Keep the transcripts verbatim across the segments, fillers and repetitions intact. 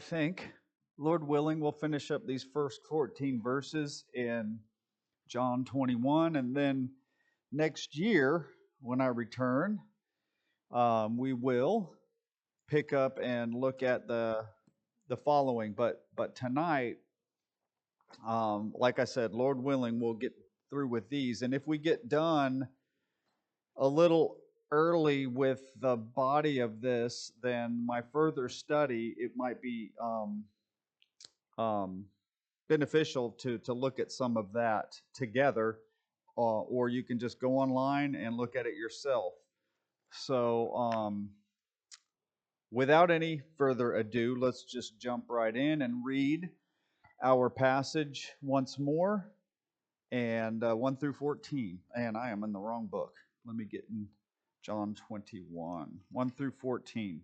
think, Lord willing, we'll finish up these first fourteen verses in John twenty-one, and then next year, when I return, um, we will pick up and look at the the following. But but tonight, um, like I said, Lord willing, we'll get through with these, and if we get done a little early with the body of this, then my further study, it might be um, um, beneficial to to look at some of that together, uh, or you can just go online and look at it yourself. So, um, without any further ado, let's just jump right in and read our passage once more, and uh, one through fourteen. And I am in the wrong book. Let me get in John twenty-one, one through fourteen.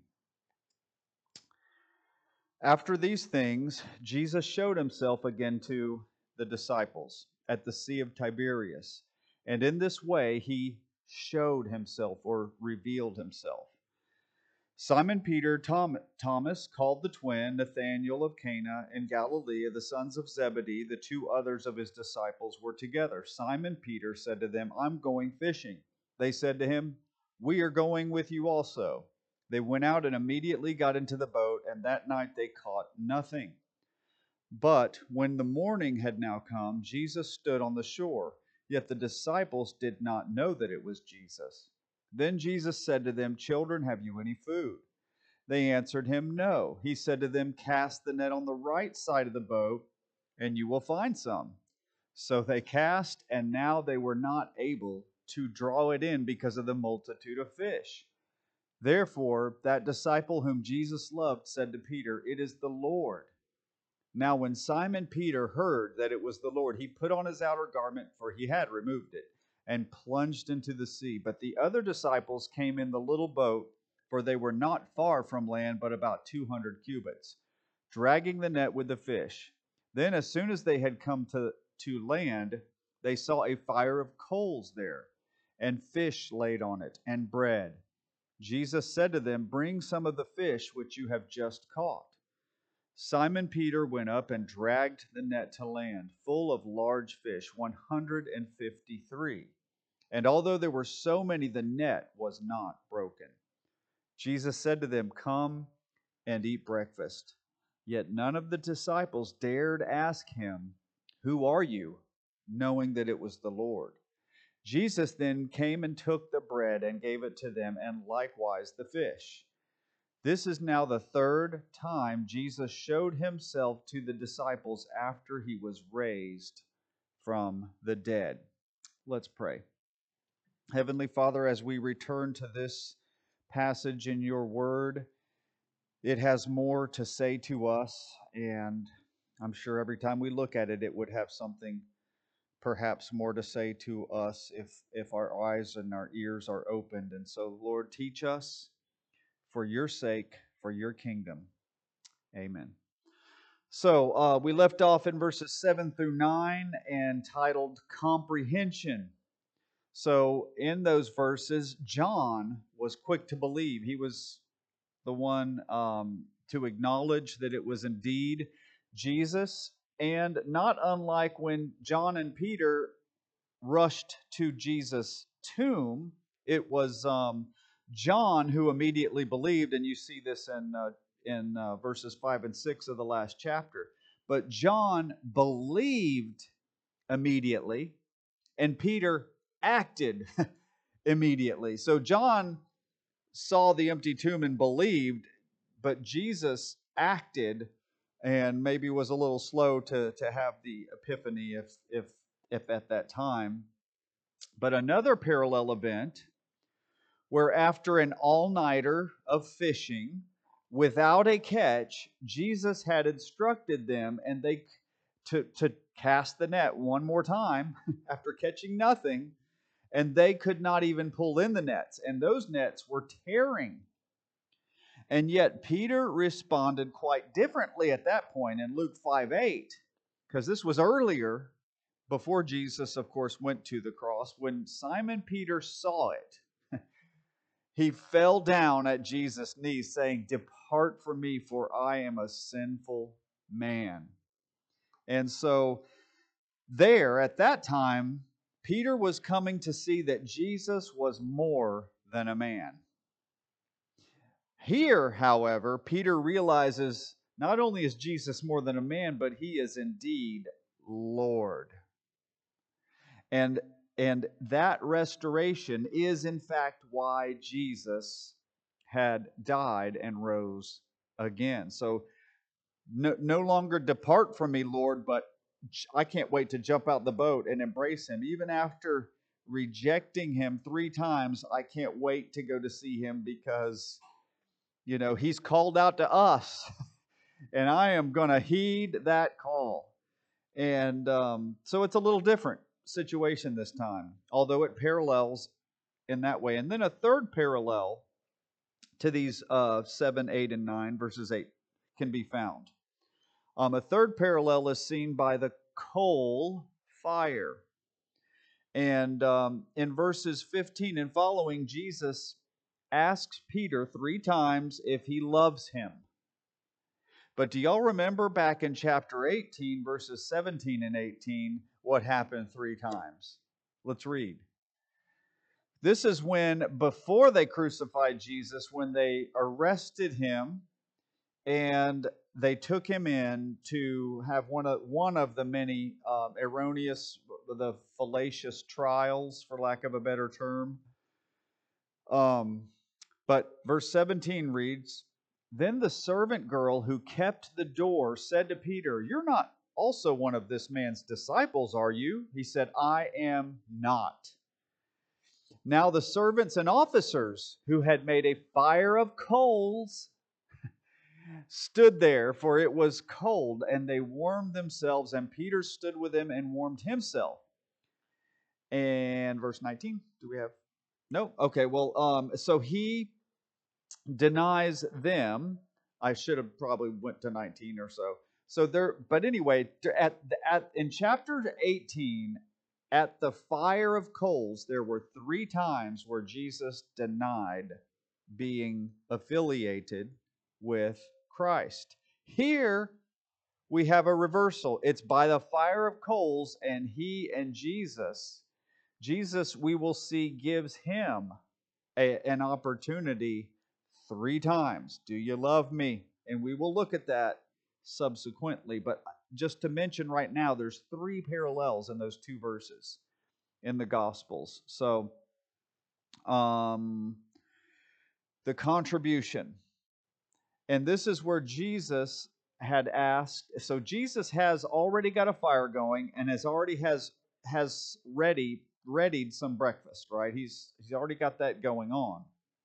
After these things, Jesus showed himself again to the disciples at the Sea of Tiberias. And in this way, he showed himself or revealed himself. Simon Peter, Tom, Thomas, called the twin, Nathanael of Cana in Galilee, the sons of Zebedee, the two others of his disciples were together. Simon Peter said to them, "I'm going fishing." They said to him, "We are going with you also." They went out and immediately got into the boat, and that night they caught nothing. But when the morning had now come, Jesus stood on the shore, yet the disciples did not know that it was Jesus. Then Jesus said to them, "Children, have you any food?" They answered him, "No." He said to them, "Cast the net on the right side of the boat, and you will find some." So they cast, and now they were not able to draw it in because of the multitude of fish. Therefore, that disciple whom Jesus loved said to Peter, "It is the Lord." Now when Simon Peter heard that it was the Lord, he put on his outer garment, for he had removed it, and plunged into the sea. But the other disciples came in the little boat, for they were not far from land, but about two hundred cubits, dragging the net with the fish. Then as soon as they had come to, to land, they saw a fire of coals there, and fish laid on it, and bread. Jesus said to them, "Bring some of the fish which you have just caught." Simon Peter went up and dragged the net to land, full of large fish, one hundred fifty-three. And although there were so many, the net was not broken. Jesus said to them, "Come and eat breakfast." Yet none of the disciples dared ask him, "Who are you?" knowing that it was the Lord. Jesus then came and took the bread and gave it to them, and likewise the fish. This is now the third time Jesus showed himself to the disciples after he was raised from the dead. Let's pray. Heavenly Father, as we return to this passage in your word, it has more to say to us, and I'm sure every time we look at it, it would have something perhaps more to say to us if, if our eyes and our ears are opened. And so, Lord, teach us for your sake, for your kingdom. Amen. So, uh, we left off in verses seven through nine and titled Comprehension. So, in those verses, John was quick to believe. He was the one um, to acknowledge that it was indeed Jesus. And not unlike when John and Peter rushed to Jesus' tomb, it was um, John who immediately believed, and you see this in uh, in uh, verses five and six of the last chapter. But John believed immediately, and Peter acted immediately. So John saw the empty tomb and believed, but Jesus acted and maybe was a little slow to, to have the epiphany if if if at that time. But another parallel event where after an all-nighter of fishing without a catch, Jesus had instructed them and they to, to cast the net one more time after catching nothing, and they could not even pull in the nets, and those nets were tearing. And yet Peter responded quite differently at that point in Luke five eight, because this was earlier, before Jesus, of course, went to the cross. When Simon Peter saw it, He fell down at Jesus' knees, saying, "Depart from me, for I am a sinful man." And so, there, at that time, Peter was coming to see that Jesus was more than a man. Here, however, Peter realizes not only is Jesus more than a man, but he is indeed Lord. And, and that restoration is, in fact, why Jesus had died and rose again. So, no, no longer depart from me, Lord, but I can't wait to jump out the boat and embrace him. Even after rejecting him three times, I can't wait to go to see him because, you know, he's called out to us, and I am going to heed that call. And um, so it's a little different situation this time, although it parallels in that way. And then a third parallel to these uh, seven, eight, and nine, verses eight, can be found. Um, a third parallel is seen by the coal fire. And um, in verses fifteen and following, Jesus asks Peter three times if he loves him. But do y'all remember back in chapter eighteen, verses seventeen and eighteen, what happened three times? Let's read. This is when, before they crucified Jesus, when they arrested him and they took him in to have one of one of the many um, erroneous, the fallacious trials, for lack of a better term. Um, but verse seventeen reads, "Then the servant girl who kept the door said to Peter, 'You're not also one of this man's disciples, are you?' He said, 'I am not.' Now the servants and officers who had made a fire of coals stood there, for it was cold, and they warmed themselves, and Peter stood with them and warmed himself." And verse nineteen, do we have? No? Okay, well, um, so he denies them. I should have probably went to nineteen or so. So there, but anyway, at, at in chapter eighteen, at the fire of coals, there were three times where Jesus denied being affiliated with Christ. Here we have a reversal. It's by the fire of coals, and he and Jesus, Jesus, we will see, gives him a, an opportunity three times. Do you love me? And we will look at that subsequently. But just to mention right now, there's three parallels in those two verses in the Gospels. So, um, the contribution. And this is where Jesus had asked. So Jesus has already got a fire going and has already has has ready readied some breakfast, right? He's he's already got that going on.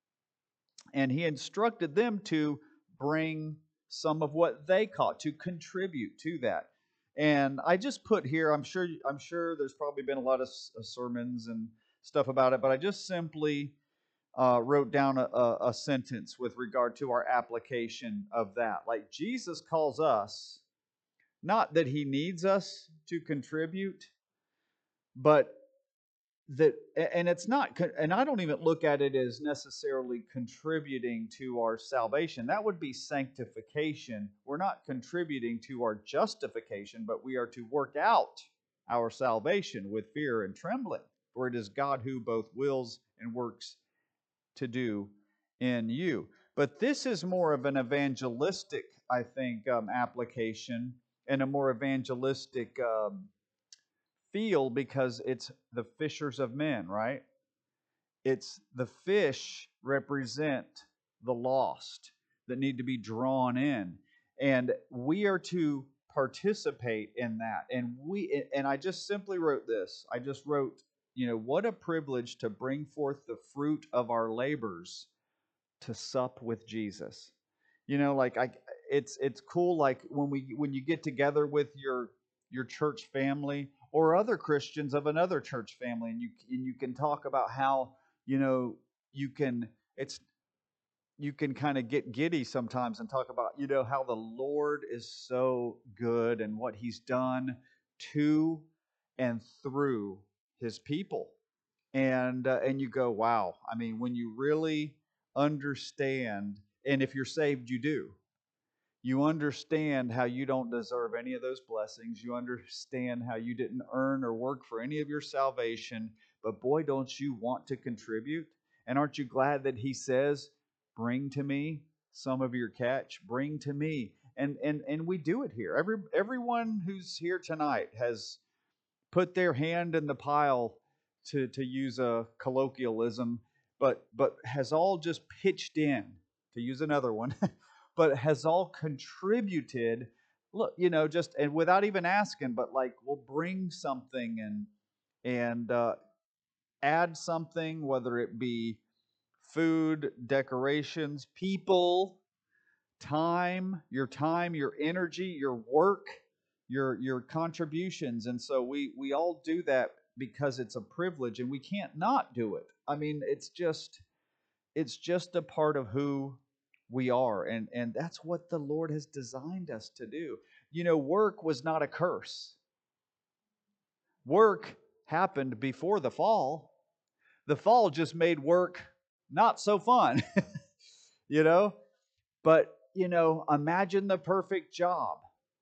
And he instructed them to bring some of what they caught, to contribute to that. And I just put here, I'm sure I'm sure there's probably been a lot of sermons and stuff about it, but I just simply uh, wrote down a, a, a sentence with regard to our application of that. Like, Jesus calls us, not that he needs us to contribute, but that, and it's not, and I don't even look at it as necessarily contributing to our salvation. That would be sanctification. We're not contributing to our justification, but we are to work out our salvation with fear and trembling, for it is God who both wills and works to do in you. But this is more of an evangelistic, I think, um, application, and a more evangelistic um, feel, because it's the fishers of men, right? It's the fish represent the lost that need to be drawn in, and we are to participate in that. And we and I just simply wrote this. I just wrote, you know, what a privilege to bring forth the fruit of our labors to sup with Jesus. You know, like I it's it's cool, like when we when you get together with your your church family or other Christians of another church family, and you and you can talk about how, you know, you can it's you can kind of get giddy sometimes and talk about, you know, how the Lord is so good and what he's done to and through his people. And uh, and you go, wow. I mean, when you really understand, and if you're saved, you do. You understand how you don't deserve any of those blessings. You understand how you didn't earn or work for any of your salvation. But boy, don't you want to contribute? And aren't you glad that He says, bring to me some of your catch? Bring to me. And and and we do it here. Every everyone who's here tonight has put their hand in the pile, to, to use a colloquialism, but but has all just pitched in, to use another one, but has all contributed. Look, you know, just and without even asking, but like we'll bring something and and uh, add something, whether it be food, decorations, people, time, your time, your energy, your work, your your contributions. And so we we all do that because it's a privilege and we can't not do it. I mean, it's just it's just a part of who we are, and and that's what the Lord has designed us to do. You know, work was not a curse. Work happened before the fall. The fall just made work not so fun. you know, but you know, imagine the perfect job,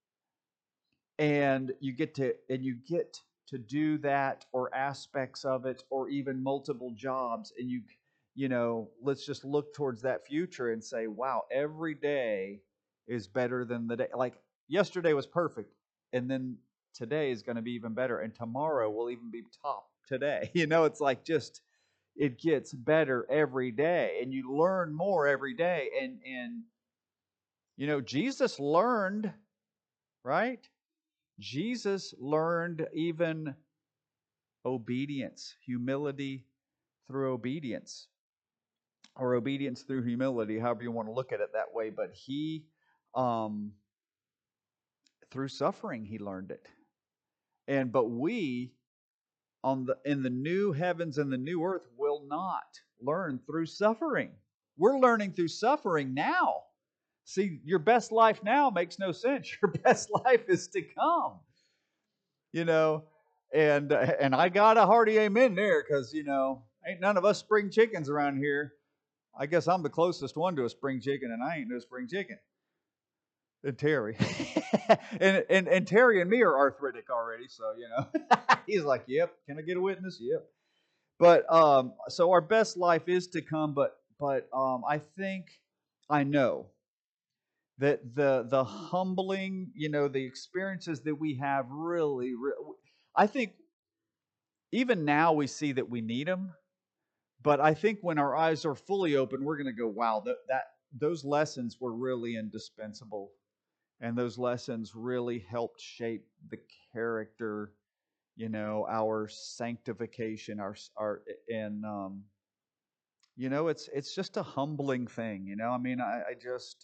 and you get to and you get to do that, or aspects of it, or even multiple jobs, and you you know, let's just look towards that future and say, wow, every day is better than the day. Like yesterday was perfect, and then today is going to be even better, and tomorrow will even be top today. You know, it's like just it gets better every day, and you learn more every day. And and you know, Jesus learned, right? Jesus learned even obedience, humility through obedience, or obedience through humility, however you want to look at it that way. But he, um, through suffering, he learned it. And but we, on the in the new heavens and the new earth, will not learn through suffering. We're learning through suffering now. See, your best life now makes no sense. Your best life is to come. You know, and uh, and I got a hearty amen there, because you know, ain't none of us spring chickens around here. I guess I'm the closest one to a spring chicken, and I ain't no spring chicken. And Terry, and, and and Terry and me are arthritic already, so you know, he's like, "Yep, can I get a witness?" Yep. But um, so our best life is to come, but but um, I think I know that the the humbling, you know, the experiences that we have really, really, I think even now we see that we need them, but I think when our eyes are fully open, we're going to go, wow, that, that those lessons were really indispensable. And those lessons really helped shape the character, you know, our sanctification, our, our, and, um, you know, it's, it's just a humbling thing, you know, I mean, I, I just,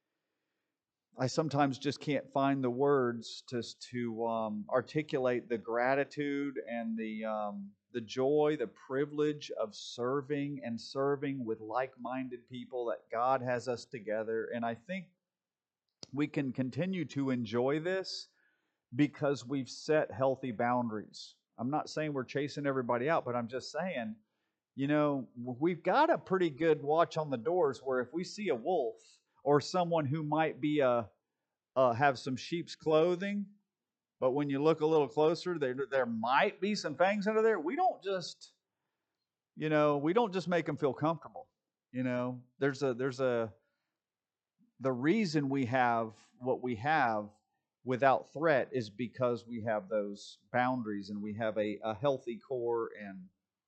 I sometimes just can't find the words to to um, articulate the gratitude and the um, the joy, the privilege of serving and serving with like-minded people, that God has us together. And I think we can continue to enjoy this because we've set healthy boundaries. I'm not saying we're chasing everybody out, but I'm just saying, you know, we've got a pretty good watch on the doors, where if we see a wolf or someone who might be a uh, have some sheep's clothing, but when you look a little closer, there there might be some fangs under there. We don't just, you know, we don't just make them feel comfortable. You know, there's a there's a the reason we have what we have without threat is because we have those boundaries, and we have a, a healthy core, and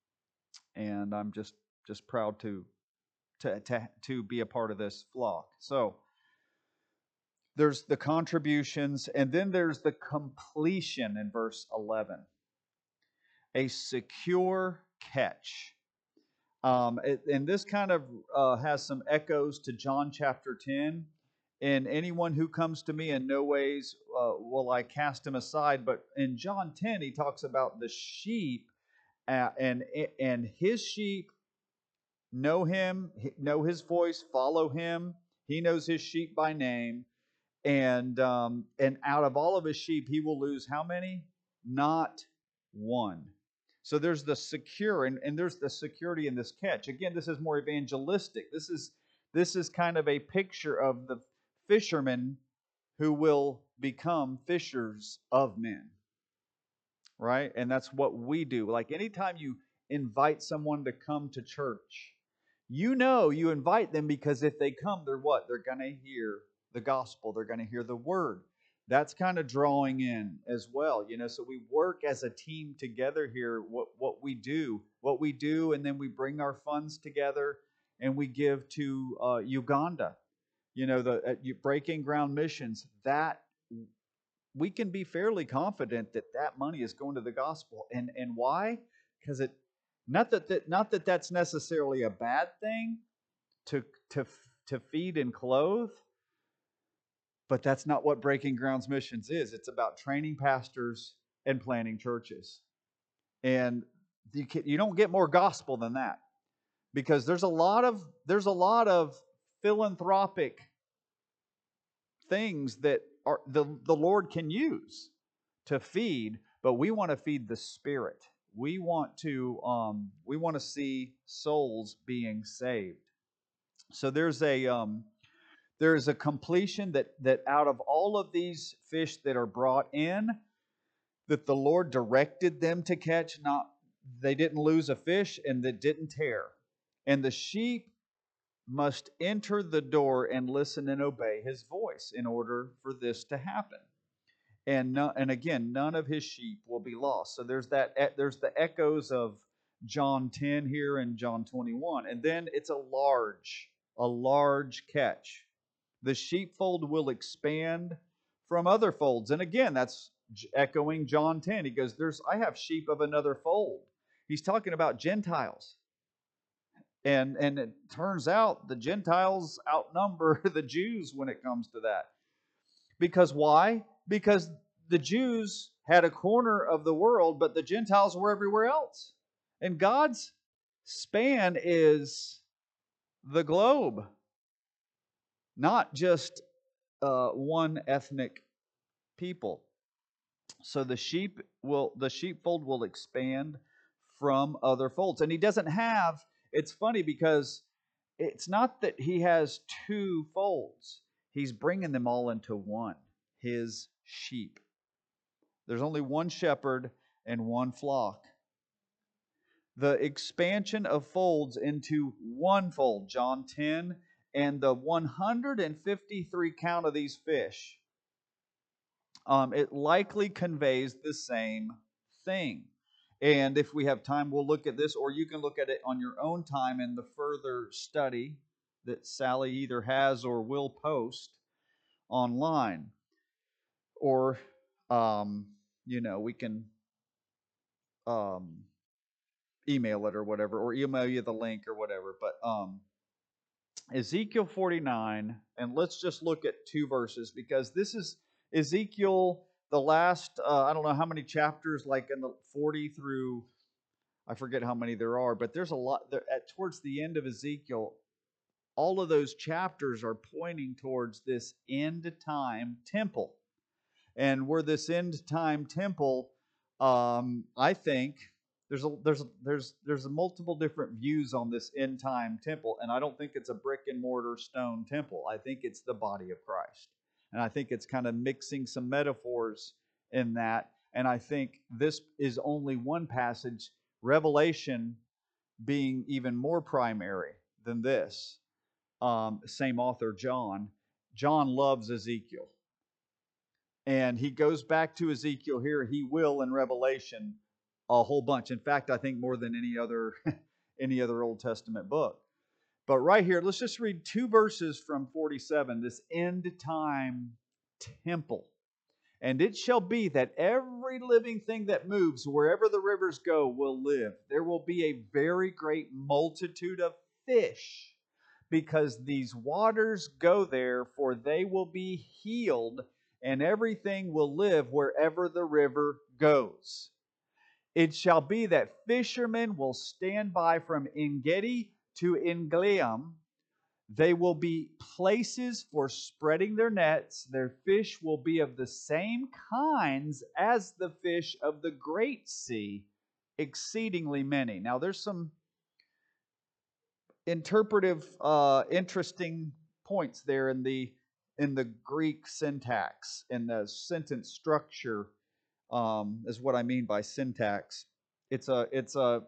and I'm just just proud to to to to be a part of this flock. So there's the contributions, and then there's the completion in verse eleven. A secure catch. Um, it, and this kind of uh, has some echoes to John chapter ten. And anyone who comes to me, in no ways uh, will I cast him aside. But in John ten, he talks about the sheep, uh, and and his sheep know him, know his voice, follow him. He knows his sheep by name. And um, and out of all of his sheep, he will lose how many? Not one. So there's the secure, and, and there's the security in this catch. Again, this is more evangelistic. This is this is kind of a picture of the fishermen who will become fishers of men, right? And that's what we do. Like anytime you invite someone to come to church, you know you invite them because if they come, they're what? They're going to hear the gospel. They're going to hear the word. That's kind of drawing in as well, you know. So we work as a team together here. What what we do, what we do, and then we bring our funds together and we give to uh, Uganda. You know, the uh, Breaking Ground Missions. That we can be fairly confident that that money is going to the gospel, and and why? Because it not that, that not that that's necessarily a bad thing to to to feed and clothe. But that's not what Breaking Grounds Missions is. It's about training pastors and planting churches. And you, can, you don't get more gospel than that, because there's a lot of there's a lot of philanthropic things that are the, the Lord can use to feed, but we want to feed the Spirit. We want to um, we want to see souls being saved. So there's a um, there is a completion that, that out of all of these fish that are brought in, that the Lord directed them to catch, not they didn't lose a fish and that didn't tear. And the sheep must enter the door and listen and obey his voice in order for this to happen. And no, and again, none of his sheep will be lost. So there's that there's the echoes of John ten here and John twenty-one. And then it's a large, a large catch. The sheepfold will expand from other folds. And again, that's echoing John ten. He goes, "There's I have sheep of another fold." He's talking about Gentiles. And and it turns out the Gentiles outnumber the Jews when it comes to that. Because why? Because the Jews had a corner of the world, but the Gentiles were everywhere else. And God's span is the globe, not just uh, one ethnic people. So the sheep will the sheepfold will expand from other folds. And he doesn't have, it's funny because it's not that he has two folds. He's bringing them all into one, his sheep. There's only one shepherd and one flock. The expansion of folds into one fold, John ten, and the one hundred fifty-three count of these fish, um, it likely conveys the same thing. And if we have time, we'll look at this, or you can look at it on your own time in the further study that Sally either has or will post online. Or, um, you know, we can um, email it or whatever, or email you the link or whatever. But um, Ezekiel forty-nine, and let's just look at two verses, because this is Ezekiel, the last, uh, I don't know how many chapters, like in the forty through, I forget how many there are, but there's a lot, there, at towards the end of Ezekiel, all of those chapters are pointing towards this end time temple. And where this end time temple, um, I think there's a there's a, there's there's a multiple different views on this end time temple, and I don't think it's a brick and mortar stone temple. I think it's the body of Christ, and I think it's kind of mixing some metaphors in that. And I think this is only one passage, Revelation being even more primary than this. Um, same author, John. John loves Ezekiel. And he goes back to Ezekiel here. He will in Revelation a whole bunch. In fact, I think more than any other any other Old Testament book. But right here, let's just read two verses from forty-seven, this end time temple. And it shall be that every living thing that moves wherever the rivers go will live. There will be a very great multitude of fish, because these waters go there, for they will be healed, and everything will live wherever the river goes. It shall be that fishermen will stand by from Engedi to Englaim. They will be places for spreading their nets. Their fish will be of the same kinds as the fish of the great sea, exceedingly many. Now, there's some interpretive, uh, interesting points there in the in the Greek syntax, in the sentence structure, um, is what I mean by syntax. It's a it's a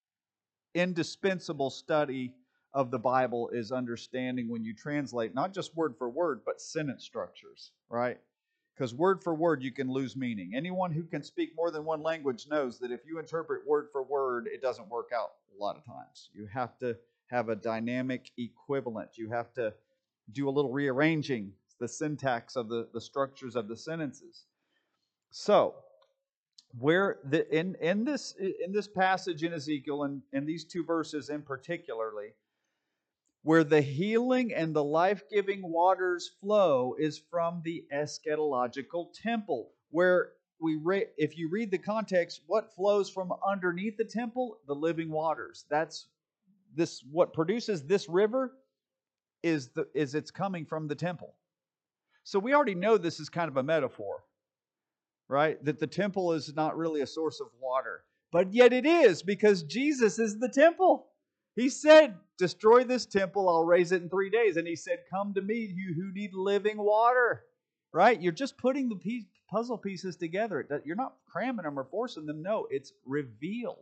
indispensable study of the Bible is understanding when you translate not just word for word, but sentence structures, right? Because word for word, you can lose meaning. Anyone who can speak more than one language knows that if you interpret word for word, it doesn't work out a lot of times. You have to have a dynamic equivalent. You have to do a little rearranging the syntax of the, the structures of the sentences. So, where the in in this in this passage in Ezekiel, and in these two verses in particularly, where the healing and the life-giving waters flow is from the eschatological temple, where we re- if you read the context, what flows from underneath the temple? The living waters. That's this what produces this river is the is it's coming from the temple. So we already know this is kind of a metaphor, right? That the temple is not really a source of water. But yet it is, because Jesus is the temple. He said, destroy this temple, I'll raise it in three days. And he said, come to me, you who need living water. Right? You're just putting the piece, puzzle pieces together. You're not cramming them or forcing them. No, it's revealed.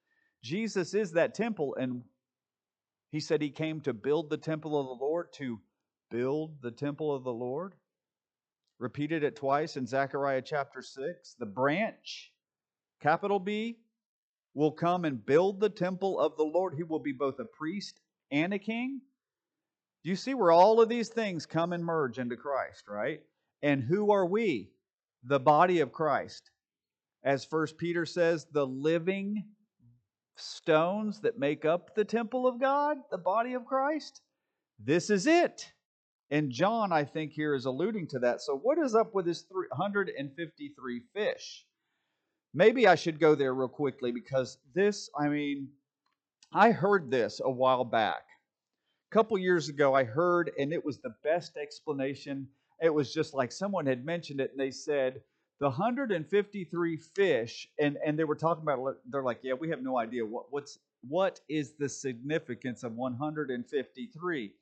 Jesus is that temple, and he said he came to build the temple of the Lord, to build the temple of the Lord. Repeated it twice in Zechariah chapter six. The branch, capital B, will come and build the temple of the Lord. He will be both a priest and a king. Do you see where all of these things come and merge into Christ, right? And who are we? The body of Christ. As First Peter says, the living stones that make up the temple of God, the body of Christ. This is it. And John, I think, here is alluding to that. So what is up with this three hundred fifty-three fish? Maybe I should go there real quickly, because this, I mean, I heard this a while back. A couple years ago, I heard, and it was the best explanation. It was just like someone had mentioned it, and they said, the one hundred fifty-three fish, and, and they were talking about it, they're like, yeah, we have no idea. What, what's, what is the significance of one hundred fifty-three?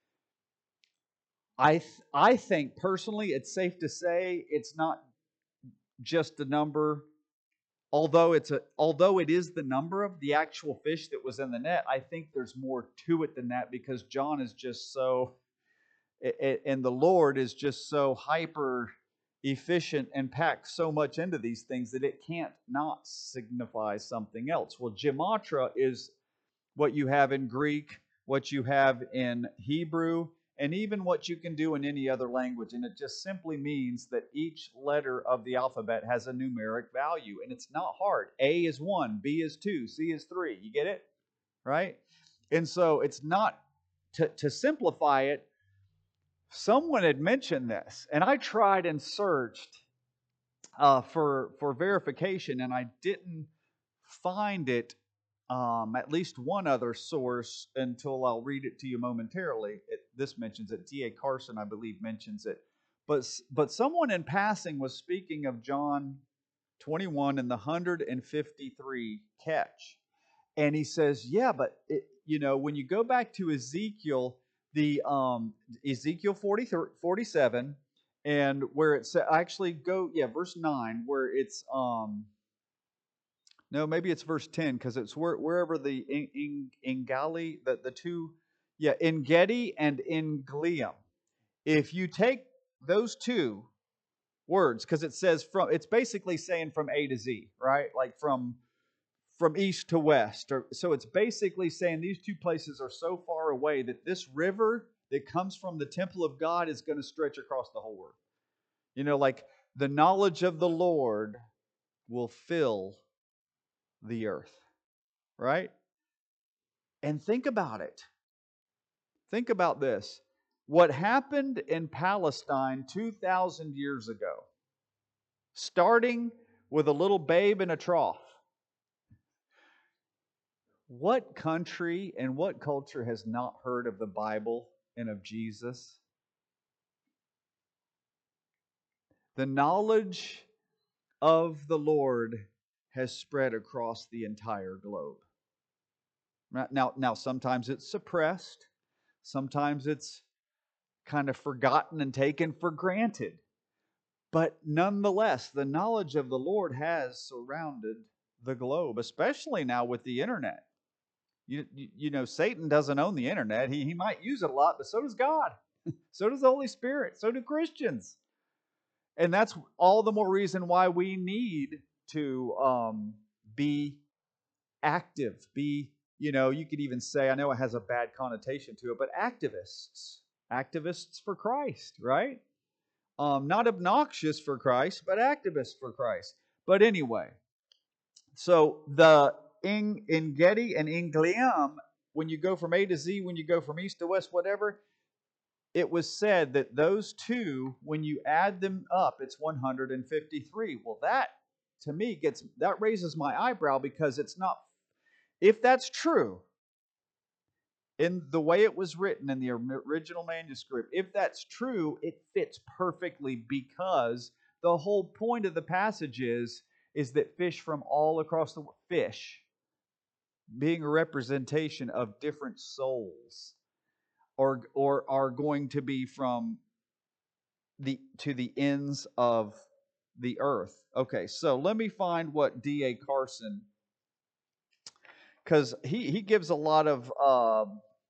I th- I think personally it's safe to say it's not just a number, although it's a although it is the number of the actual fish that was in the net. I think there's more to it than that, because John is just so, and the Lord is just so hyper efficient and packed so much into these things that it can't not signify something else. Well, gematria is what you have in Greek, what you have in Hebrew, and even what you can do in any other language. And it just simply means that each letter of the alphabet has a numeric value. And it's not hard. A is one, B is two, C is three. You get it? Right? And so it's not, to, to simplify it, someone had mentioned this. And I tried and searched uh, for, for verification, and I didn't find it. Um, at least one other source, until I'll read it to you momentarily. It, this mentions it. D A Carson, I believe, mentions it. But, but someone in passing was speaking of John twenty-one and the one hundred fifty-three catch. And he says, yeah, but, it, you know, when you go back to Ezekiel, the um, Ezekiel forty, forty-seven, and where it's actually go, yeah, verse nine, where it's... Um, No, maybe it's verse ten, because it's where, wherever the in, in, Ingali, the, the two, yeah, Engedi and Englium. If you take those two words, because it says from, it's basically saying from A to Z, right? Like from from east to west. Or, so it's basically saying these two places are so far away that this river that comes from the temple of God is going to stretch across the whole world. You know, like the knowledge of the Lord will fill the earth, right? And think about it. Think about this. What happened in Palestine two thousand years ago, starting with a little babe in a trough. What country and what culture has not heard of the Bible and of Jesus? The knowledge of the Lord has spread across the entire globe. Now, now sometimes it's suppressed. Sometimes it's kind of forgotten and taken for granted. But nonetheless, the knowledge of the Lord has surrounded the globe, especially now with the internet. You, you, you know, Satan doesn't own the internet. He, he might use it a lot, but so does God. So does the Holy Spirit. So do Christians. And that's all the more reason why we need to um, be active. Be, you know, you could even say, I know it has a bad connotation to it, but activists. Activists for Christ, right? Um, not obnoxious for Christ, but activists for Christ. But anyway, so the in Engedi and Engliam, when you go from A to Z, when you go from east to west, whatever, it was said that those two, when you add them up, it's one hundred fifty-three. Well, that to me gets that raises my eyebrow, because it's not. If that's true, in the way it was written in the original manuscript, if that's true, it fits perfectly, because the whole point of the passage is, is that fish from all across the world, fish being a representation of different souls, or, or are going to be from the to the ends of the earth. Okay, so let me find what D A Carson, because he, he gives a lot of... Uh,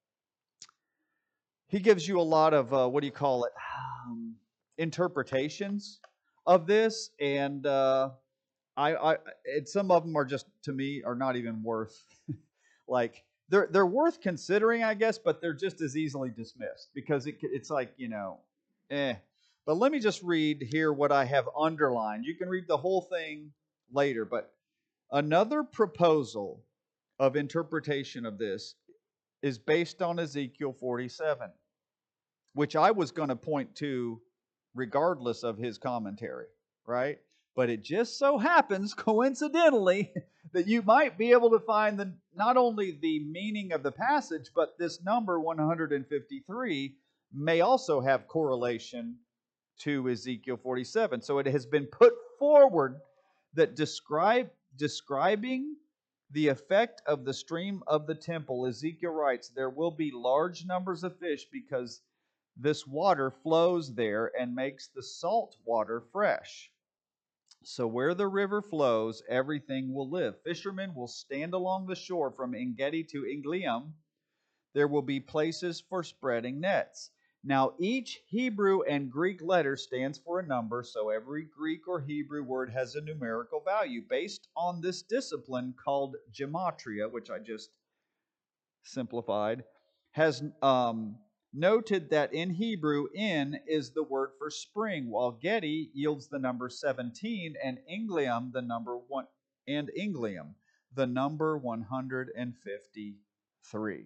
He gives you a lot of, uh, what do you call it, um, interpretations of this, and uh, I, I, and some of them are just, to me, are not even worth, like, they're they're worth considering, I guess, but they're just as easily dismissed, because it, it's like, you know, eh. But let me just read here what I have underlined. You can read the whole thing later, but another proposal of interpretation of this is based on Ezekiel forty-seven, which I was going to point to regardless of his commentary, right? But it just so happens, coincidentally, that you might be able to find the, not only the meaning of the passage, but this number one hundred fifty-three may also have correlation to Ezekiel forty-seven. So it has been put forward that describe describing the effect of the stream of the temple, Ezekiel writes, there will be large numbers of fish, because this water flows there and makes the salt water fresh. So where the river flows, everything will live. Fishermen will stand along the shore from Engedi to Engliam. There will be places for spreading nets. Now, each Hebrew and Greek letter stands for a number, so every Greek or Hebrew word has a numerical value based on this discipline called gematria, which I just simplified, has um, noted that in Hebrew, in is the word for spring, while Gedi yields the number seventeen, and Engliam the number one, and Engliam the number one hundred fifty-three.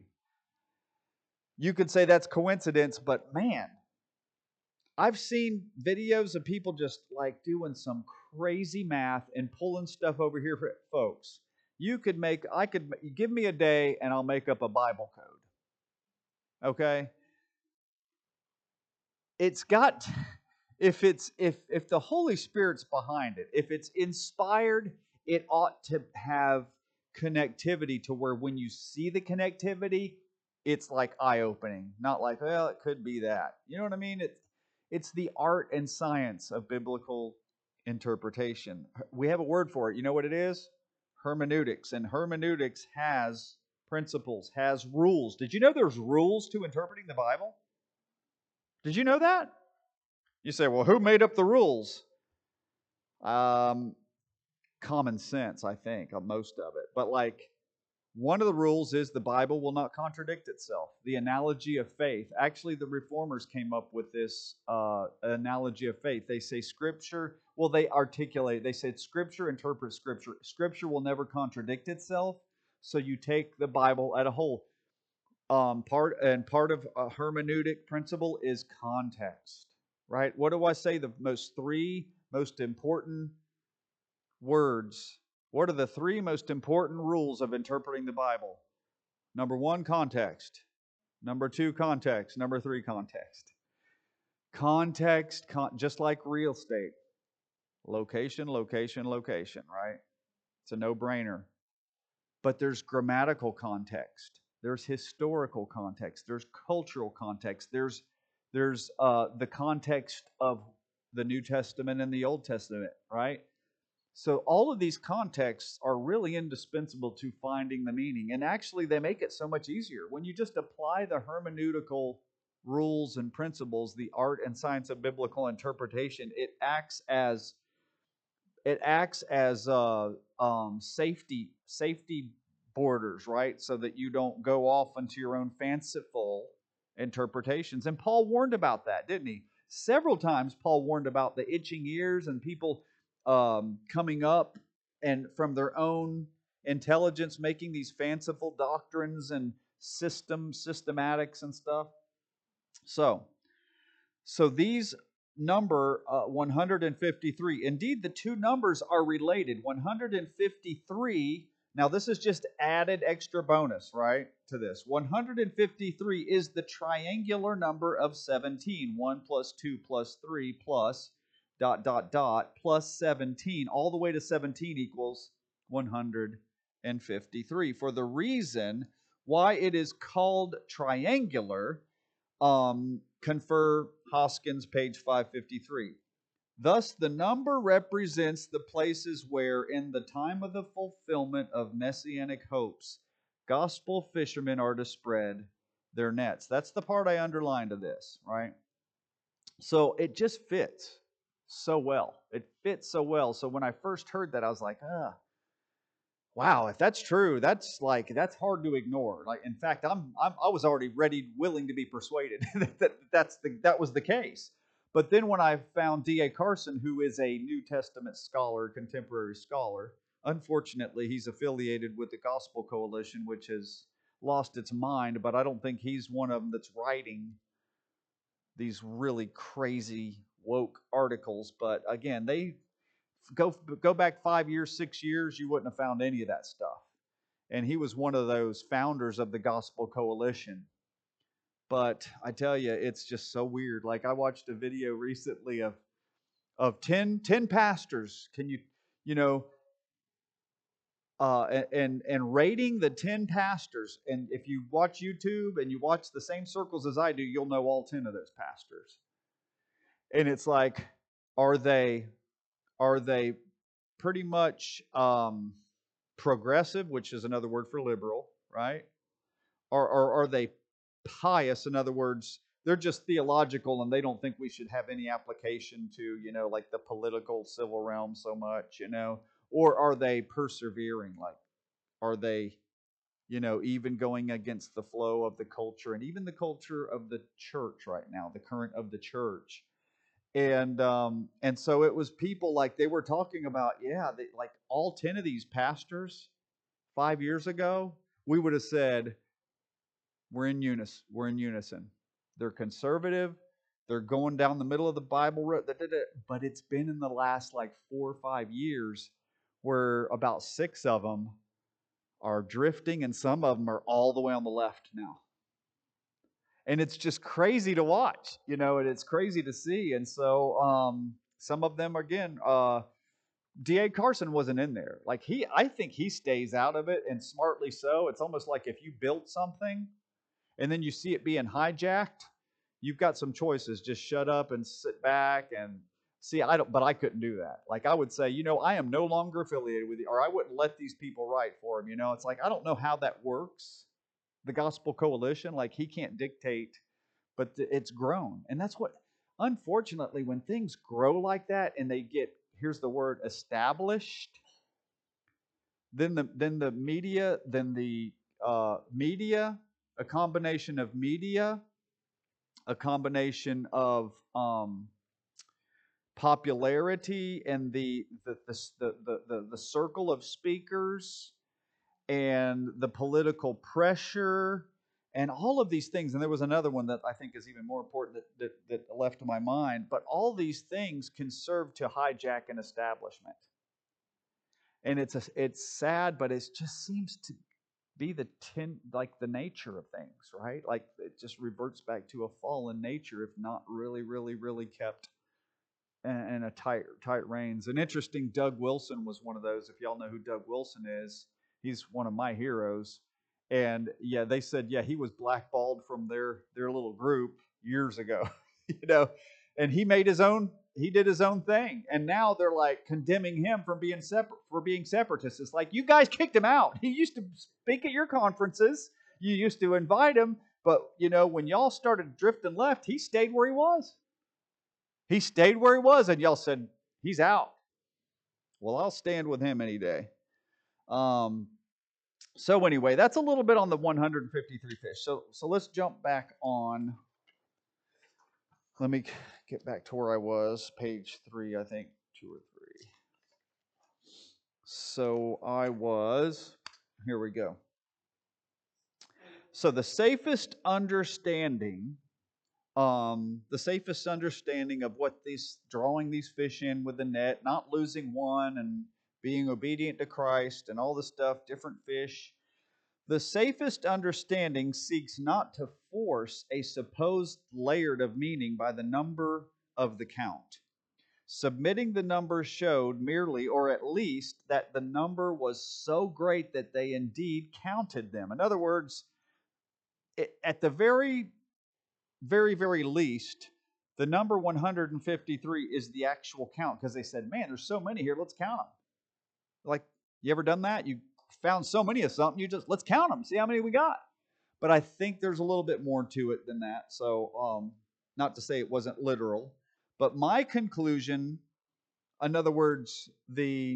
You could say that's coincidence, but man, I've seen videos of people just like doing some crazy math and pulling stuff over here for folks. You could make, I could, give me a day and I'll make up a Bible code. Okay? It's got, if it's, if, if the Holy Spirit's behind it, if it's inspired, it ought to have connectivity to where when you see the connectivity, it's like eye-opening, not like, well, it could be that. You know what I mean? It's it's the art and science of biblical interpretation. We have a word for it. You know what it is? Hermeneutics. And hermeneutics has principles, has rules. Did you know there's rules to interpreting the Bible? Did you know that? You say, well, who made up the rules? Um, common sense, I think, on most of it. But like, one of the rules is the Bible will not contradict itself. The analogy of faith. Actually, the Reformers came up with this uh, analogy of faith. They say Scripture, well, they articulate, they said Scripture interprets Scripture. Scripture will never contradict itself, so you take the Bible at a whole. Um, part and part of a hermeneutic principle is context, right? What do I say? The most three most important words. What are the three most important rules of interpreting the Bible? Number one, context. Number two, context. Number three, context. Context, con- just like real estate. Location, location, location, right? It's a no-brainer. But there's grammatical context. There's historical context. There's cultural context. There's there's uh, the context of the New Testament and the Old Testament, right? So all of these contexts are really indispensable to finding the meaning. And actually, they make it so much easier. When you just apply the hermeneutical rules and principles, the art and science of biblical interpretation, it acts as it acts as uh, um, safety safety borders, right? So that you don't go off into your own fanciful interpretations. And Paul warned about that, didn't he? Several times, Paul warned about the itching ears and people um, coming up and from their own intelligence making these fanciful doctrines and systems, systematics, and stuff. So, so these number uh, one hundred fifty-three. Indeed, the two numbers are related. one hundred fifty-three. Now, this is just added extra bonus, right, to this. one hundred fifty-three is the triangular number of seventeen. one plus two plus three plus dot, dot, dot, plus seventeen. All the way to seventeen equals one hundred fifty-three. For the reason why it is called triangular, um, confer Hoskins, page five fifty-three. Thus, the number represents the places where, in the time of the fulfillment of messianic hopes, gospel fishermen are to spread their nets. That's the part I underlined of this, right? So it just fits so well. It fits so well. So when I first heard that, I was like, ah, wow, if that's true, that's like that's hard to ignore. Like, in fact, I'm, I'm I was already ready, willing to be persuaded that, that that's the that was the case. But then when I found D A Carson, who is a New Testament scholar, contemporary scholar, unfortunately, he's affiliated with the Gospel Coalition, which has lost its mind. But I don't think he's one of them that's writing these really crazy woke articles. But again, they Go go back five years, six years, you wouldn't have found any of that stuff. And he was one of those founders of the Gospel Coalition. But I tell you, it's just so weird. Like, I watched a video recently of of ten, ten pastors. Can you, you know, uh, and and rating the ten pastors. And if you watch YouTube and you watch the same circles as I do, you'll know all ten of those pastors. And it's like, are they are they pretty much um, progressive, which is another word for liberal, right? Or, or are they pious? In other words, they're just theological and they don't think we should have any application to, you know, like the political civil realm so much, you know? Or are they persevering? Like, are they, you know, even going against the flow of the culture and even the culture of the church right now, the current of the church? And um, and so it was people like they were talking about, yeah, they, like all ten of these pastors five years ago, we would have said we're in unison. We're in unison. They're conservative. They're going down the middle of the Bible road. But it's been in the last like four or five years where about six of them are drifting, and some of them are all the way on the left now. And it's just crazy to watch, you know, and it's crazy to see. And so um, some of them, again, uh, D A Carson wasn't in there. Like he, I think he stays out of it, and smartly so. It's almost like if you built something and then you see it being hijacked, you've got some choices. Just shut up and sit back and see. I don't, but I couldn't do that. Like I would say, you know, I am no longer affiliated with you, or I wouldn't let these people write for him. You know, it's like I don't know how that works. The Gospel Coalition, like he can't dictate, but it's grown, and that's what. Unfortunately, when things grow like that and they get, here's the word, established, then the then the media, then the uh, media, a combination of media, a combination of um, popularity, and the the, the the the the circle of speakers and the political pressure and all of these things. And there was another one that I think is even more important that, that, that left to my mind. But all these things can serve to hijack an establishment. And it's a, it's sad, but it just seems to be the ten, like the nature of things, right? Like it just reverts back to a fallen nature if not really, really, really kept and, and a tight tight reins. An interesting Doug Wilson was one of those. If y'all know who Doug Wilson is, he's one of my heroes. And yeah, they said yeah he was blackballed from their their little group years ago, you know, and he made his own. He did his own thing, and now they're like condemning him for being separate for being separatist. It's like you guys kicked him out. He used to speak at your conferences. You used to invite him, but you know when y'all started drifting left, he stayed where he was. He stayed where he was, and y'all said he's out. Well, I'll stand with him any day. Um, so anyway, that's a little bit on the one hundred fifty-three fish. So so let's jump back on. Let me get back to where I was, page three, I think, two or three. So I was, here we go. So the safest understanding, um, the safest understanding of what these, drawing these fish in with the net, not losing one and being obedient to Christ and all this stuff, different fish. The safest understanding seeks not to force a supposed layered of meaning by the number of the count. Submitting the number showed merely, or at least, that the number was so great that they indeed counted them. In other words, at the very, very, very least, the number one hundred fifty-three is the actual count because they said, man, there's so many here, let's count them. Like, you ever done that? You found so many of something, you just, let's count them, see how many we got. But I think there's a little bit more to it than that. So, um, not to say it wasn't literal, but my conclusion, in other words, the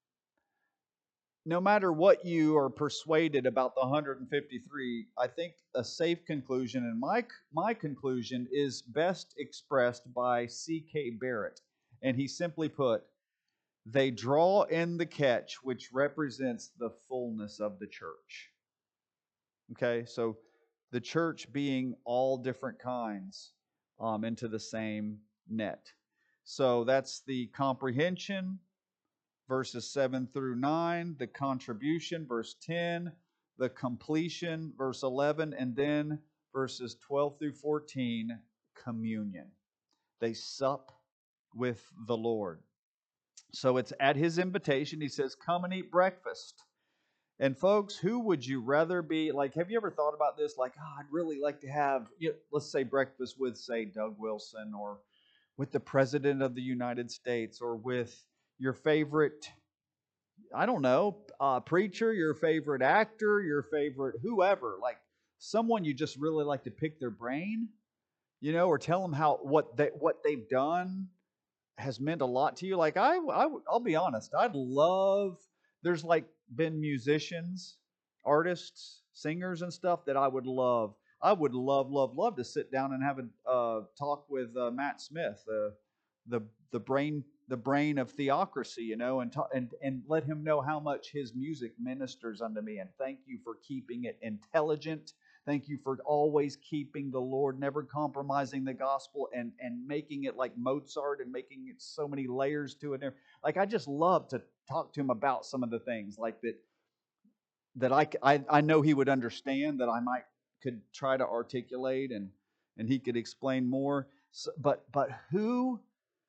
no matter what you are persuaded about the one hundred fifty-three, I think a safe conclusion, and my my conclusion is best expressed by C K Barrett, and he simply put, they draw in the catch, which represents the fullness of the church. Okay, so the church being all different kinds um, into the same net. So that's the comprehension, verses seven through nine, the contribution, verse ten, the completion, verse eleven, and then verses twelve through fourteen, communion. They sup with the Lord. So it's at his invitation. He says, come and eat breakfast. And folks, who would you rather be? Like, have you ever thought about this? Like, oh, I'd really like to have, you know, let's say breakfast with, say, Doug Wilson, or with the President of the United States, or with your favorite, I don't know, uh, preacher, your favorite actor, your favorite whoever, like someone you just really like to pick their brain, you know, or tell them how what they what they've done has meant a lot to you. Like I, I I'll be honest, I'd love. There's like been musicians, artists, singers, and stuff that I would love. I would love, love, love to sit down and have a uh, talk with uh, Matt Smith, uh, the the brain the brain of theocracy, you know, and, ta- and and let him know how much his music ministers unto me. And thank you for keeping it intelligent. Thank you for always keeping the Lord, never compromising the gospel, and, and making it like Mozart and making it so many layers to it. Like, I just love to talk to him about some of the things like that that I, I, I know he would understand, that I might could try to articulate, and, and he could explain more. So, but but who,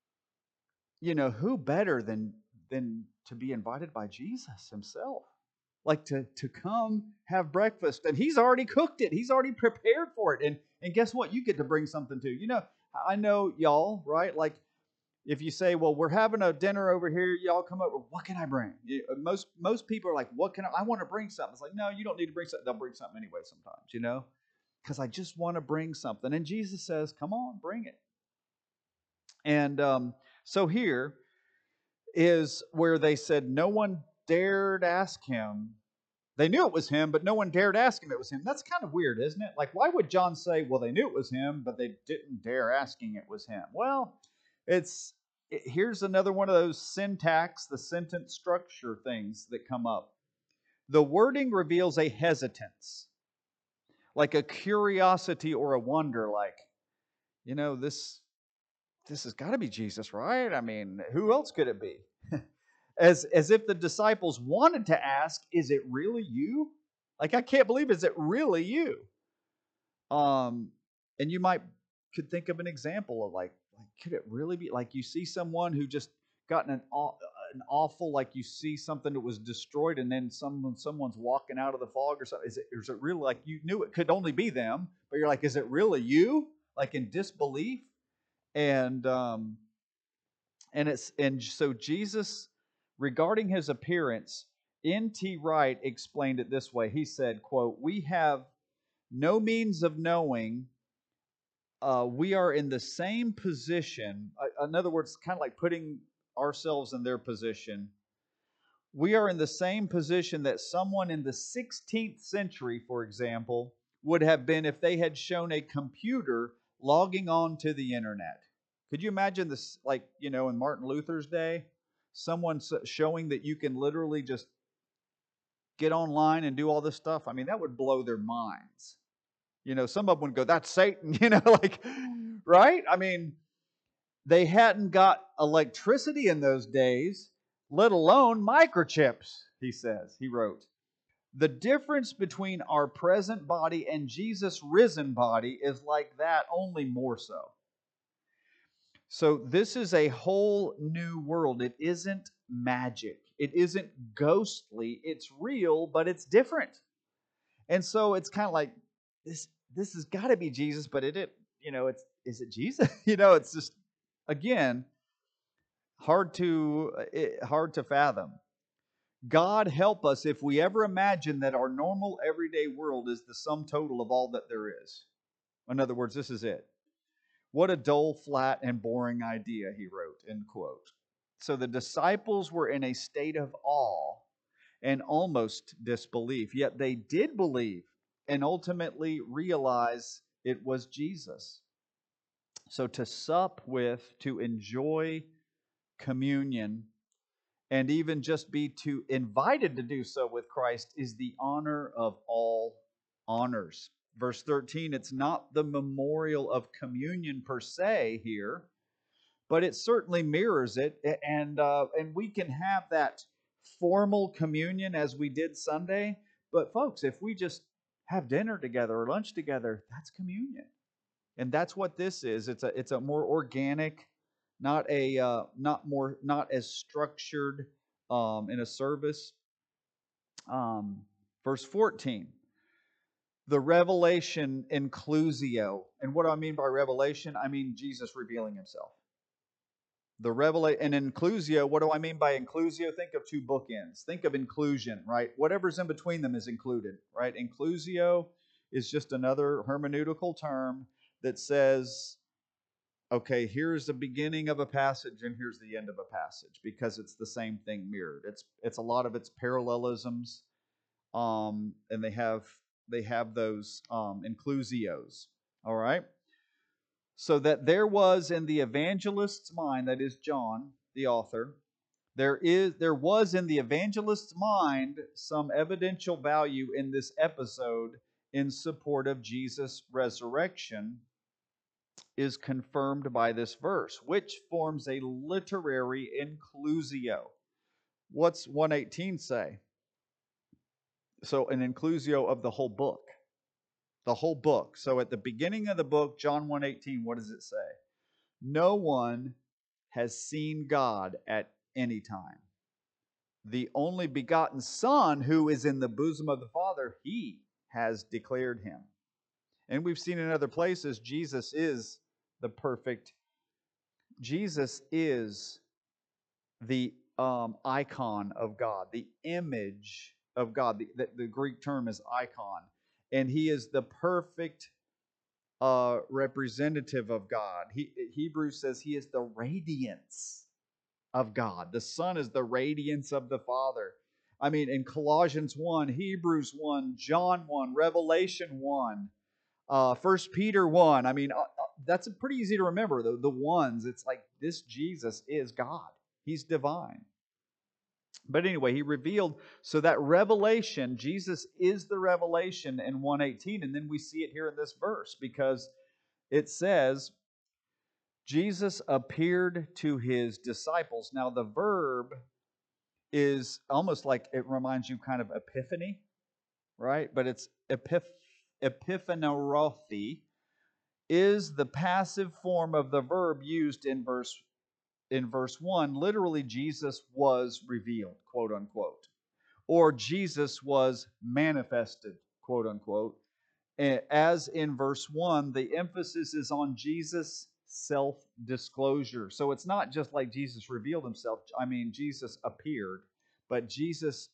you know, who better than than to be invited by Jesus himself? Like to, to come have breakfast, and he's already cooked it. He's already prepared for it. And, and guess what? You get to bring something too. You know, I know y'all, right? Like if you say, well, we're having a dinner over here, y'all come over. What can I bring? You, most, most people are like, what can I, I want to bring something. It's like, no, you don't need to bring something. They'll bring something anyway sometimes, you know, because I just want to bring something. And Jesus says, come on, bring it. And um, so here is where they said no one dared ask him. They knew it was him, but no one dared ask him it was him. That's kind of weird, isn't it? Like, why would John say, well, they knew it was him, but they didn't dare asking it was him? Well, it's it, here's another one of those syntax, the sentence structure things that come up. The wording reveals a hesitance, like a curiosity or a wonder, like, you know, this, this has got to be Jesus, right? I mean, who else could it be? As, as if the disciples wanted to ask, is it really you? Like, I can't believe, is it really you? Um, and you might could think of an example of like, like could it really be? Like you see someone who just gotten an, an awful, like you see something that was destroyed and then someone, someone's walking out of the fog or something. Is it, is it really like you knew it could only be them, but you're like, is it really you? Like in disbelief? And, um, and it's, and so Jesus, regarding his appearance, N T Wright explained it this way. He said, quote, "We have no means of knowing. Uh, we are in the same position." Uh, in other words, kind of like putting ourselves in their position. We are in the same position that someone in the sixteenth century, for example, would have been if they had shown a computer logging on to the internet. Could you imagine this, like, you know, in Martin Luther's day, someone showing that you can literally just get online and do all this stuff? I mean, that would blow their minds. You know, some of them would go, "That's Satan," you know, like, right? I mean, they hadn't got electricity in those days, let alone microchips, he says, he wrote. "The difference between our present body and Jesus' risen body is like that, only more so." So this is a whole new world. It isn't magic. It isn't ghostly. It's real, but it's different. And so it's kind of like, this this has got to be Jesus, but it, it you know, it's is it Jesus? you know, it's just, again, hard to it, hard to fathom. God help us if we ever imagine that our normal everyday world is the sum total of all that there is. In other words, this is it. What a dull, flat, and boring idea, he wrote, end quote. So the disciples were in a state of awe and almost disbelief, yet they did believe and ultimately realize it was Jesus. So to sup with, to enjoy communion, and even just be to invited to do so with Christ is the honor of all honors. Verse thirteen, it's not the memorial of communion per se here, but it certainly mirrors it, and uh, and we can have that formal communion as we did Sunday. But folks, if we just have dinner together or lunch together, that's communion, and that's what this is. It's a it's a more organic, not a uh, not more not as structured um, in a service. Um, verse fourteen. The revelation inclusio. And what do I mean by revelation? I mean Jesus revealing himself. The revelation and inclusio, what do I mean by inclusio? Think of two bookends. Think of inclusion, right? Whatever's in between them is included, right? Inclusio is just another hermeneutical term that says, okay, here's the beginning of a passage and here's the end of a passage, because it's the same thing mirrored. It's it's a lot of its parallelisms, um, and they have they have those um, inclusios. All right. So that there was in the evangelist's mind, that is John, the author, there is there was in the evangelist's mind some evidential value in this episode in support of Jesus' resurrection, is confirmed by this verse, which forms a literary inclusio. What's one eighteen say? So an inclusio of the whole book. The whole book. So at the beginning of the book, John one eighteen, what does it say? No one has seen God at any time. The only begotten Son, who is in the bosom of the Father, he has declared him. And we've seen in other places, Jesus is the perfect. Jesus is the um, icon of God, the image of God. The, the, the Greek term is icon. And he is the perfect uh, representative of God. He, Hebrews says he is the radiance of God. The Son is the radiance of the Father. I mean, in Colossians one, Hebrews one, John one, Revelation one, uh, First Peter one. I mean, uh, that's pretty easy to remember. The, the ones, it's like this Jesus is God. He's divine. But anyway, he revealed, so that revelation, Jesus is the revelation in one eighteen, and then we see it here in this verse, because it says, Jesus appeared to his disciples. Now, the verb is almost like, it reminds you kind of epiphany, right? But it's epiph- epiphanerothi, is the passive form of the verb used in verse in verse one. Literally, Jesus was revealed, quote unquote, or Jesus was manifested, quote unquote. As in verse one, the emphasis is on Jesus' self-disclosure. So it's not just like Jesus revealed himself. I mean, Jesus appeared, but Jesus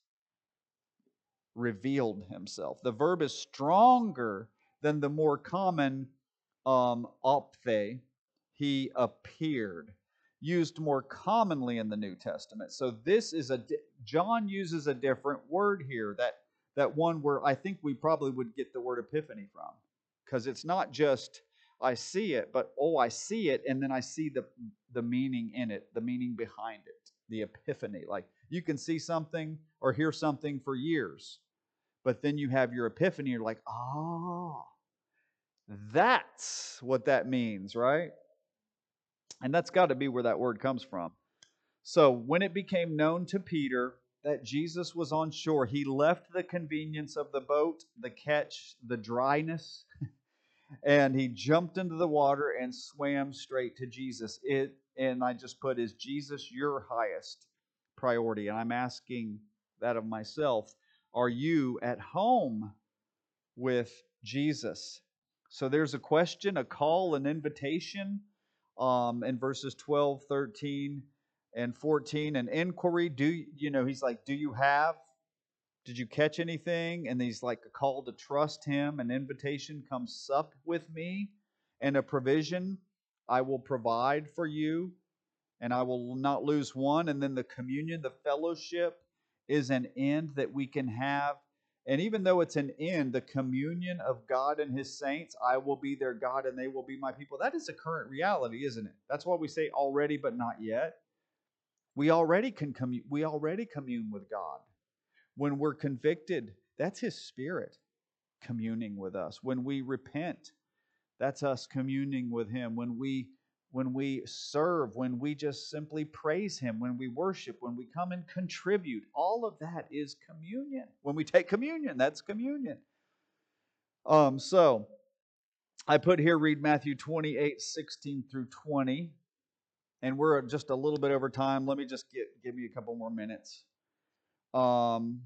revealed himself. The verb is stronger than the more common um, opthe. He appeared, used more commonly in the New Testament. So this is a John uses a different word here, that that one where I think we probably would get the word epiphany from, because it's not just I see it, but oh, I see it, and then I see the the meaning in it, the meaning behind it, the epiphany. Like you can see something or hear something for years, but then you have your epiphany. You're like, oh, that's what that means, right? And that's got to be where that word comes from. So when it became known to Peter that Jesus was on shore, he left the convenience of the boat, the catch, the dryness, and he jumped into the water and swam straight to Jesus. It, and I just put, is Jesus your highest priority? And I'm asking that of myself. Are you at home with Jesus? So there's a question, a call, an invitation um, in verses twelve, thirteen, and fourteen. An inquiry. Do you know, he's like, do you have? Did you catch anything? And he's like a call to trust him, an invitation, come sup with me, and a provision, I will provide for you, and I will not lose one. And then the communion, the fellowship, is an end that we can have. And even though it's an end, the communion of God and his saints, I will be their God and they will be my people. That is a current reality, isn't it? That's why we say already but not yet. We already can commune, we already commune with God. When we're convicted, that's his Spirit communing with us. When we repent, that's us communing with him. When we when we serve, when we just simply praise him, when we worship, when we come and contribute, all of that is communion. When we take communion, that's communion. Um, so I put here, read Matthew twenty-eight, sixteen through twenty. And we're just a little bit over time. Let me just get give me a couple more minutes. Um,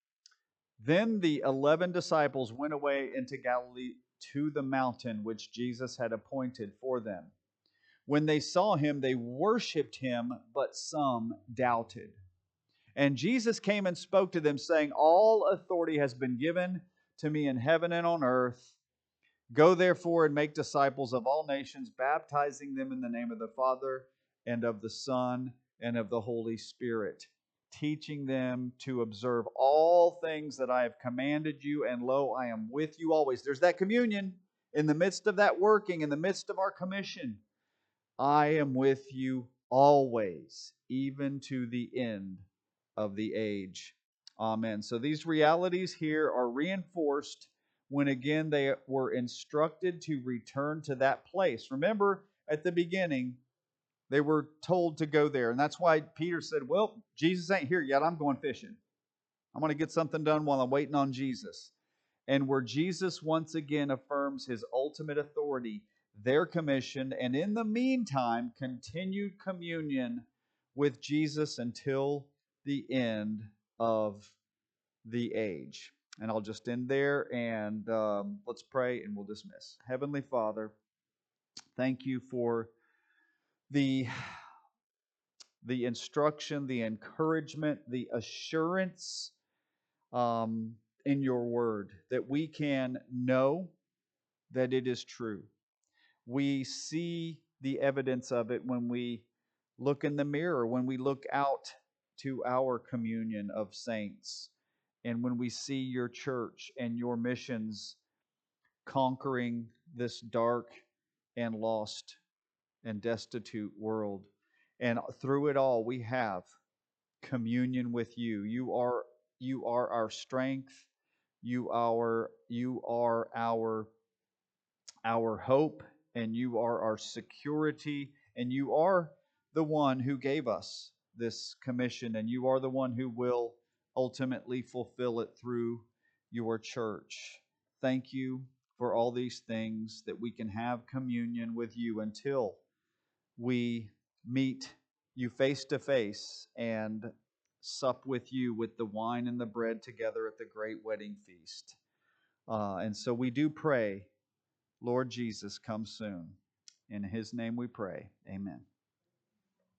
then the eleven disciples went away into Galilee to the mountain which Jesus had appointed for them. When they saw him, they worshipped him, but some doubted. And Jesus came and spoke to them, saying, all authority has been given to me in heaven and on earth. Go therefore and make disciples of all nations, baptizing them in the name of the Father and of the Son and of the Holy Spirit, teaching them to observe all things that I have commanded you, and lo, I am with you always. There's that communion in the midst of that working, in the midst of our commission. I am with you always, even to the end of the age. Amen. So these realities here are reinforced when again they were instructed to return to that place. Remember, at the beginning, they were told to go there. And that's why Peter said, well, Jesus ain't here yet. I'm going fishing. I'm going to get something done while I'm waiting on Jesus. And where Jesus once again affirms his ultimate authority, their commission, and in the meantime, continued communion with Jesus until the end of the age. And I'll just end there, and um, let's pray and we'll dismiss. Heavenly Father, thank you for the, the instruction, the encouragement, the assurance um, in your word that we can know that it is true. We see the evidence of it when we look in the mirror, when we look out to our communion of saints, and when we see your church and your missions conquering this dark and lost and destitute world. And through it all, we have communion with you. You are you are our strength. You are you are our our hope, and you are our security, and you are the one who gave us this commission, and you are the one who will ultimately fulfill it through your church. Thank you for all these things, that we can have communion with you until we meet you face to face and sup with you with the wine and the bread together at the great wedding feast. Uh, and so we do pray, Lord Jesus, come soon. In his name we pray. Amen.